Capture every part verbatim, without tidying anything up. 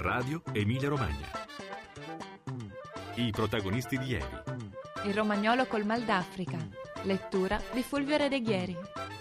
Radio Emilia Romagna. I protagonisti di ieri. Il romagnolo col mal d'Africa. Lettura di Fulvio Redeghieri.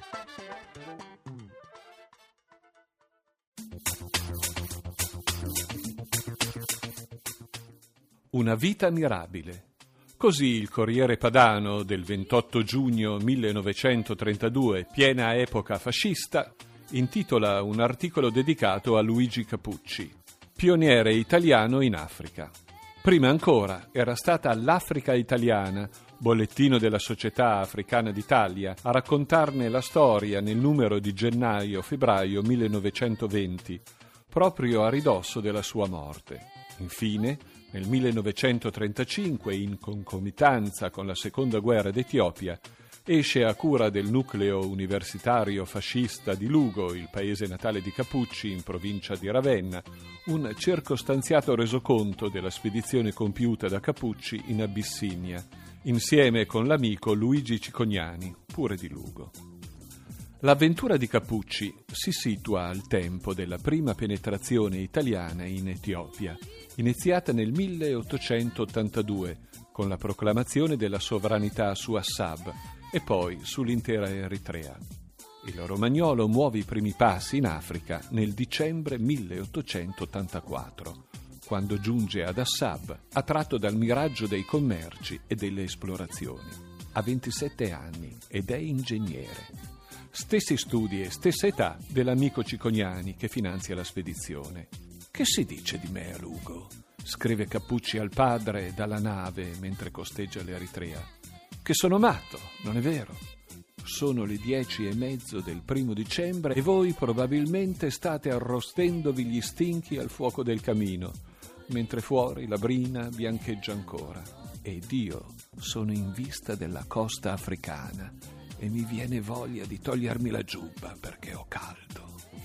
Una vita mirabile. Così il Corriere Padano del ventotto giugno millenovecentotrentadue, piena epoca fascista, intitola un articolo dedicato a Luigi Capucci, pioniere italiano in Africa. Prima ancora era stata l'Africa Italiana, bollettino della Società Africana d'Italia, a raccontarne la storia nel numero di gennaio-febbraio millenovecentoventi, proprio a ridosso della sua morte. Infine, nel millenovecentotrentacinque, in concomitanza con la seconda guerra d'Etiopia, esce a cura del nucleo universitario fascista di Lugo, il paese natale di Capucci, in provincia di Ravenna, un circostanziato resoconto della spedizione compiuta da Capucci in Abissinia, insieme con l'amico Luigi Cicognani, pure di Lugo. L'avventura di Capucci si situa al tempo della prima penetrazione italiana in Etiopia, iniziata nel milleottocentottantadue, con la proclamazione della sovranità su Assab e poi sull'intera Eritrea. Il romagnolo muove i primi passi in Africa nel dicembre milleottocentottantaquattro, quando giunge ad Assab, attratto dal miraggio dei commerci e delle esplorazioni. Ha ventisette anni ed è ingegnere. Stessi studi e stessa età dell'amico Cicognani che finanzia la spedizione. «Che si dice di me a Lugo?» scrive Capucci al padre dalla nave mentre costeggia l'Eritrea. «Che sono matto, non è vero? Sono le dieci e mezzo del primo dicembre e voi probabilmente state arrostendovi gli stinchi al fuoco del camino, mentre fuori la brina biancheggia ancora. Ed io sono in vista della costa africana e mi viene voglia di togliermi la giubba perché ho caldo».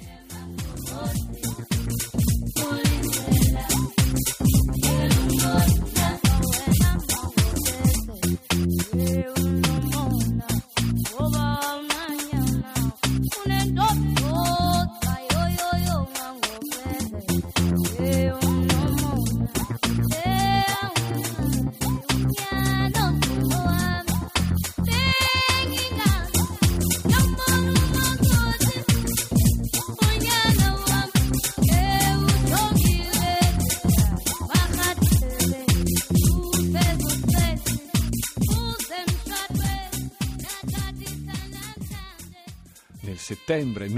Nel settembre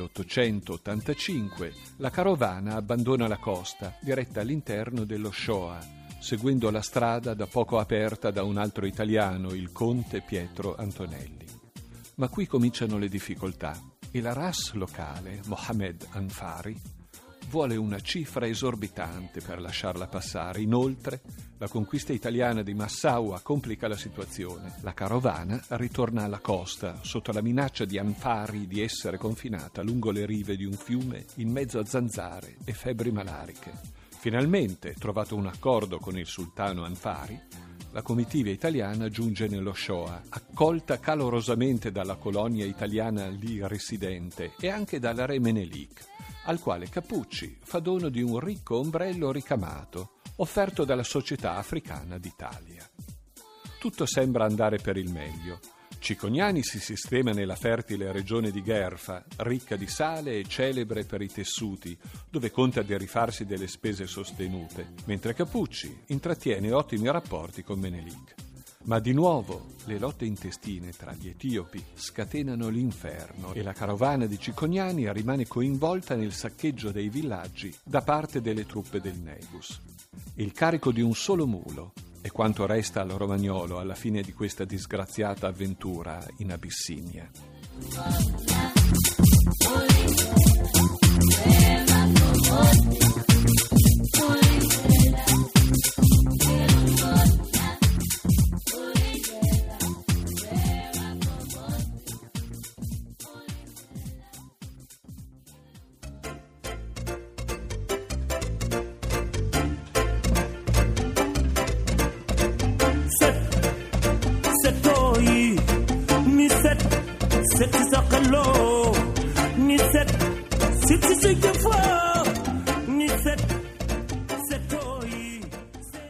milleottocentottantacinque la carovana abbandona la costa, diretta all'interno dello Shoa, seguendo la strada da poco aperta da un altro italiano, il conte Pietro Antonelli. Ma qui cominciano le difficoltà. Il ras locale, Mohamed Anfari, vuole una cifra esorbitante per lasciarla passare. Inoltre, la conquista italiana di Massaua complica la situazione. La carovana ritorna alla costa sotto la minaccia di Anfari di essere confinata lungo le rive di un fiume in mezzo a zanzare e febbri malariche. Finalmente, trovato un accordo con il sultano Anfari, la comitiva italiana giunge nello Shoa, accolta calorosamente dalla colonia italiana lì residente e anche dal re Menelik, al quale Capucci fa dono di un ricco ombrello ricamato offerto dalla Società Africana d'Italia. Tutto sembra andare per il meglio. Cicognani si sistema nella fertile regione di Gherfa, ricca di sale e celebre per i tessuti, dove conta di rifarsi delle spese sostenute, mentre Capucci intrattiene ottimi rapporti con Menelik. Ma di nuovo le lotte intestine tra gli etiopi scatenano l'inferno e la carovana di Cicognani rimane coinvolta nel saccheggio dei villaggi da parte delle truppe del Negus. Il carico di un solo mulo è quanto resta al romagnolo alla fine di questa disgraziata avventura in Abissinia.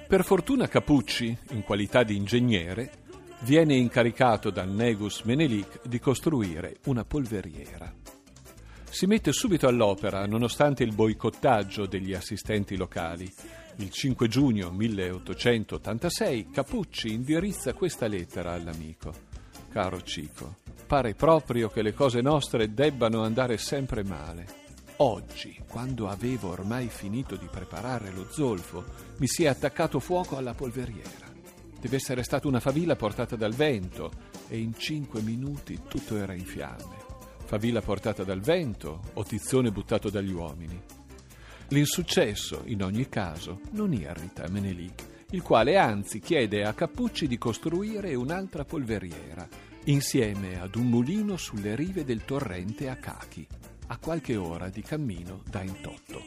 Per fortuna Capucci, in qualità di ingegnere, viene incaricato dal Negus Menelik di costruire una polveriera. Si mette subito all'opera nonostante il boicottaggio degli assistenti locali. Il cinque giugno milleottocentottantasei Capucci indirizza questa lettera all'amico. Caro Cico, pare proprio che le cose nostre debbano andare sempre male. Oggi, quando avevo ormai finito di preparare lo zolfo, mi si è attaccato fuoco alla polveriera. Deve essere stata una favilla portata dal vento e in cinque minuti tutto era in fiamme. Favilla portata dal vento o tizzone buttato dagli uomini. L'insuccesso, in ogni caso, non irrita Menelik, il quale anzi chiede a Capucci di costruire un'altra polveriera, insieme ad un mulino sulle rive del torrente Akaki, a qualche ora di cammino da Intotto.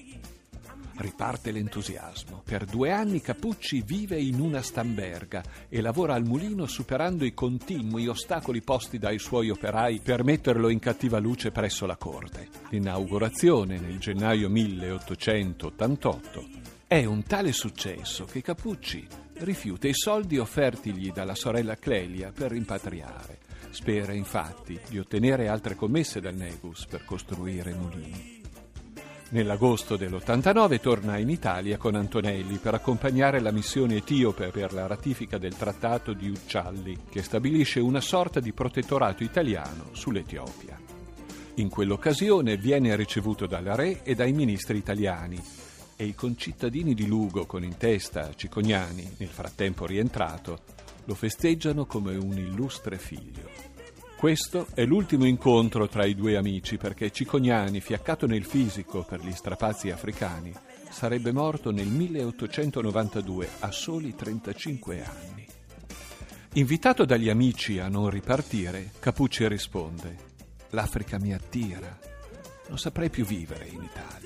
Riparte l'entusiasmo. Per due anni Capucci vive in una stamberga e lavora al mulino superando i continui ostacoli posti dai suoi operai per metterlo in cattiva luce presso la corte. L'inaugurazione nel gennaio milleottocentottantotto è un tale successo che Capucci rifiuta i soldi offertigli dalla sorella Clelia per rimpatriare. Spera infatti di ottenere altre commesse dal Negus per costruire mulini. Nell'agosto dell'ottantanove torna in Italia con Antonelli per accompagnare la missione etiope per la ratifica del trattato di Uccialli, che stabilisce una sorta di protettorato italiano sull'Etiopia. In quell'occasione viene ricevuto dal re e dai ministri italiani e i concittadini di Lugo, con in testa Cicognani, nel frattempo rientrato, lo festeggiano come un illustre figlio. Questo è l'ultimo incontro tra i due amici, perché Cicognani, fiaccato nel fisico per gli strapazzi africani, sarebbe morto nel milleottocentonovantadue a soli trentacinque anni. Invitato dagli amici a non ripartire, Capucci risponde: «L'Africa mi attira, non saprei più vivere in Italia».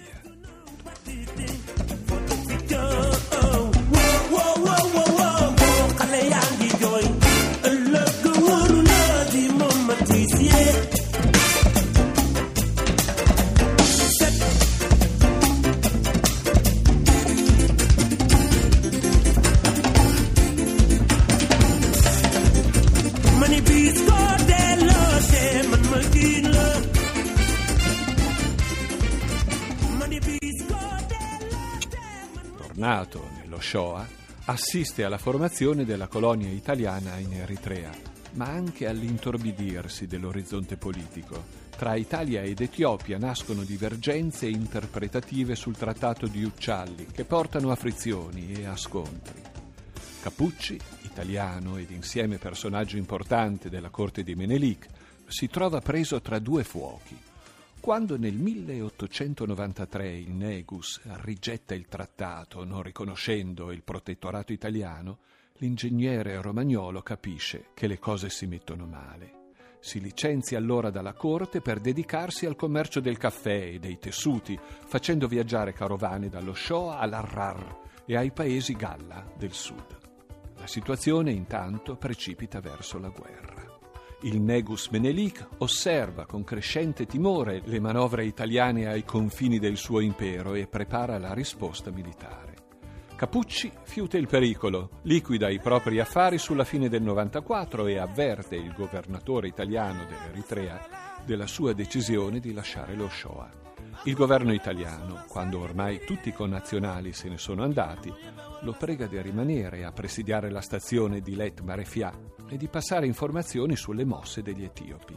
Tornato nello Shoah, assiste alla formazione della colonia italiana in Eritrea, ma anche all'intorbidirsi dell'orizzonte politico. Tra Italia ed Etiopia nascono divergenze interpretative sul trattato di Uccialli che portano a frizioni e a scontri. Capucci, italiano ed insieme personaggio importante della corte di Menelik, si trova preso tra due fuochi. Quando nel milleottocentonovantatré il Negus rigetta il trattato, non riconoscendo il protettorato italiano, l'ingegnere romagnolo capisce che le cose si mettono male. Si licenzia allora dalla corte per dedicarsi al commercio del caffè e dei tessuti, facendo viaggiare carovane dallo Shoah all'Harrar e ai paesi Galla del sud. La situazione intanto precipita verso la guerra. Il Negus Menelik osserva con crescente timore le manovre italiane ai confini del suo impero e prepara la risposta militare. Capucci fiuta il pericolo, liquida i propri affari sulla fine del novantaquattro e avverte il governatore italiano dell'Eritrea della sua decisione di lasciare lo Shoah. Il governo italiano, quando ormai tutti i connazionali se ne sono andati, lo prega di rimanere a presidiare la stazione di Let Marefia e di passare informazioni sulle mosse degli etiopi.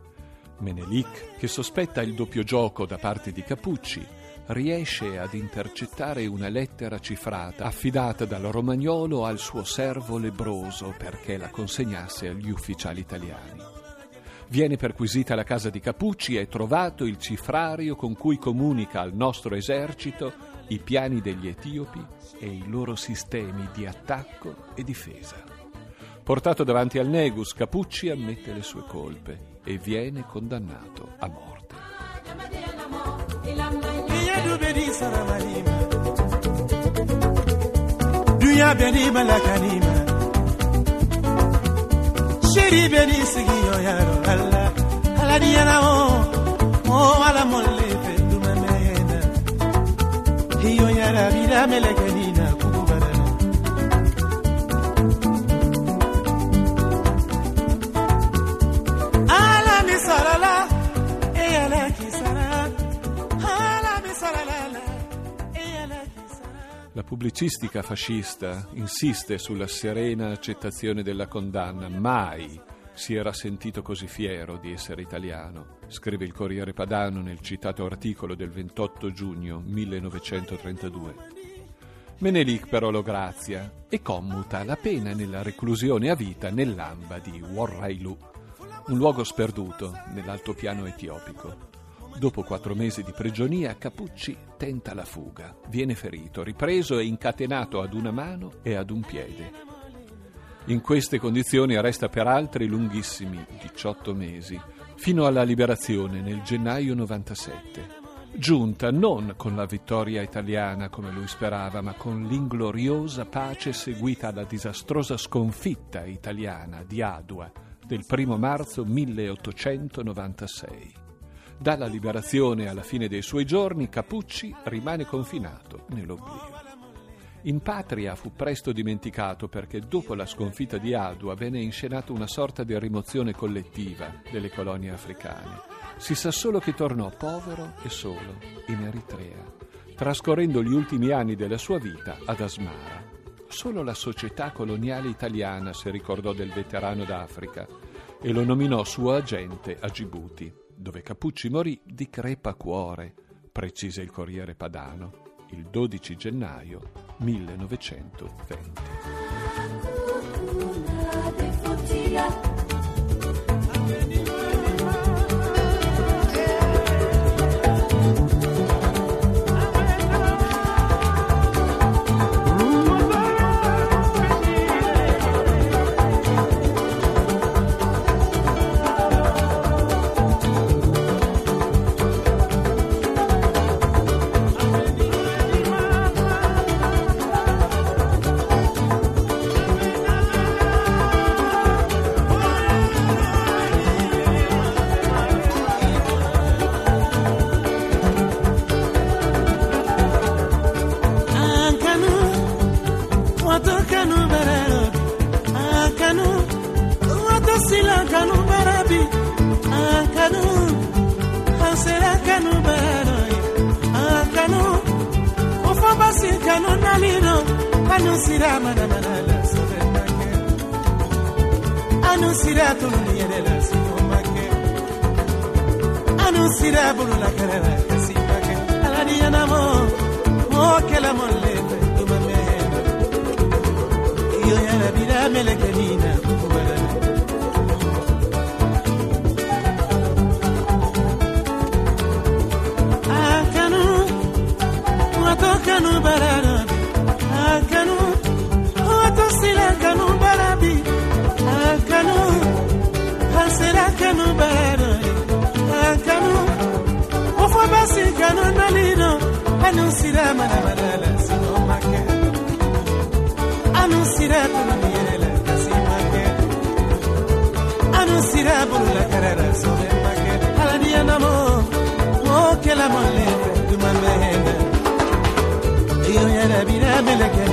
Menelik, che sospetta il doppio gioco da parte di Capucci, riesce ad intercettare una lettera cifrata affidata dal romagnolo al suo servo lebbroso perché la consegnasse agli ufficiali italiani. Viene perquisita la casa di Capucci e trovato il cifrario con cui comunica al nostro esercito i piani degli etiopi e i loro sistemi di attacco e difesa. Portato davanti al Negus, Capucci ammette le sue colpe e viene condannato a morte. Sheri beni sigi yo yaro Allah ala diana o o ala molle fe dumena hiyo yara bila melekenina kubarana La pubblicistica fascista insiste sulla serena accettazione della condanna. Mai si era sentito così fiero di essere italiano, scrive il Corriere Padano nel citato articolo del ventotto giugno millenovecentotrentadue. Menelik però lo grazia e commuta la pena nella reclusione a vita nell'Amba di Worrailu, un luogo sperduto nell'altopiano etiopico. Dopo quattro mesi di prigionia, Capucci tenta la fuga, viene ferito, ripreso e incatenato ad una mano e ad un piede. In queste condizioni resta per altri lunghissimi diciotto mesi, fino alla liberazione nel gennaio novantasette, giunta non con la vittoria italiana come lui sperava, ma con l'ingloriosa pace seguita alla disastrosa sconfitta italiana di Adua del primo marzo milleottocentonovantasei. Dalla liberazione alla fine dei suoi giorni, Capucci rimane confinato nell'oblio. In patria fu presto dimenticato perché dopo la sconfitta di Adua venne inscenata una sorta di rimozione collettiva delle colonie africane. Si sa solo che tornò povero e solo in Eritrea, trascorrendo gli ultimi anni della sua vita ad Asmara. Solo la società coloniale italiana si ricordò del veterano d'Africa e lo nominò suo agente a Gibuti, dove Capucci morì di crepacuore, precisa il Corriere Padano, il dodici gennaio millenovecentoventi. Anusira bulu la carera kasi pake alani anamo mo kela molle tu mame yo ya la vida melekenina kubala akanu watokanu barara akanu watosila kanu barabi akanu hasera kanu barara akanu ofo basi kanu nalino anusira mana mana sino make anusira tuniyela kasimake anusira bula karara sobe make alani anamo mo kela molle tu mamena yo ya la vida meleke